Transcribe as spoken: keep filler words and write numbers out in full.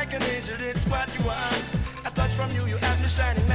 like an angel, it's what you want. A touch from you, you have me shining